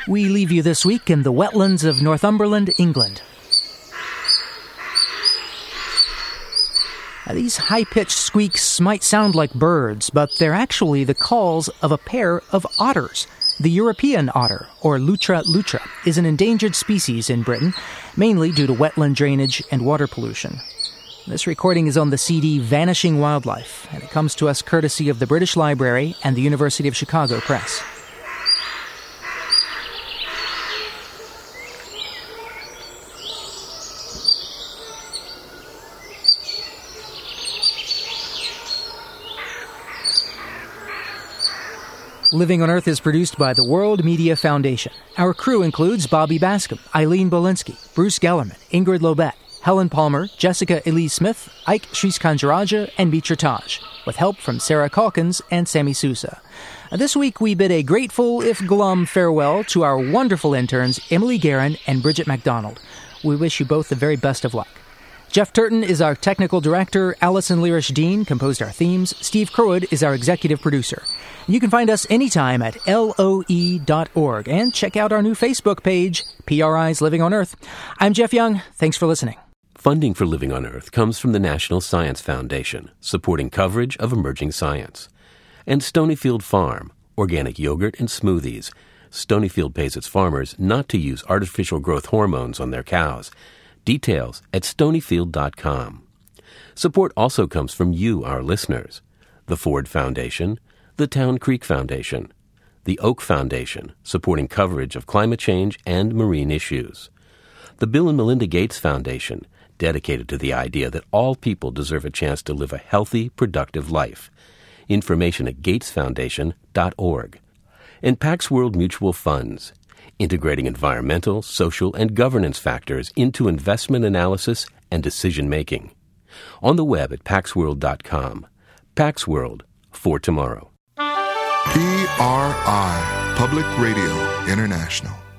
We leave you this week in the wetlands of Northumberland, England. Now, these high-pitched squeaks might sound like birds, but they're actually the calls of a pair of otters. The European otter, or Lutra lutra, is an endangered species in Britain, mainly due to wetland drainage and water pollution. This recording is on the CD Vanishing Wildlife, and it comes to us courtesy of the British Library and the University of Chicago Press. Living on Earth is produced by the World Media Foundation. Our crew includes Bobby Bascom, Eileen Bolinsky, Bruce Gellerman, Ingrid Lobet, Helen Palmer, Jessica Elise Smith, Ike Sriskandarajah, and Mitra Taj, with help from Sarah Calkins and Sammy Sousa. This week we bid a grateful, if glum, farewell to our wonderful interns Emily Guerin and Bridget MacDonald. We wish you both the very best of luck. Jeff Turton is our technical director, Allison Lirish-Dean composed our themes, Steve Curwood is our executive producer. You can find us anytime at LOE.org and check out our new Facebook page, PRI's Living on Earth. I'm Jeff Young. Thanks for listening. Funding for Living on Earth comes from the National Science Foundation, supporting coverage of emerging science. And Stonyfield Farm, organic yogurt and smoothies. Stonyfield pays its farmers not to use artificial growth hormones on their cows. Details at stonyfield.com. Support also comes from you, our listeners. The Ford Foundation, the Town Creek Foundation, the Oak Foundation, supporting coverage of climate change and marine issues, the Bill and Melinda Gates Foundation, dedicated to the idea that all people deserve a chance to live a healthy, productive life. Information at gatesfoundation.org. And Pax World Mutual Funds, integrating environmental, social, and governance factors into investment analysis and decision-making. On the web at paxworld.com. Pax World, for tomorrow. PRI, Public Radio International.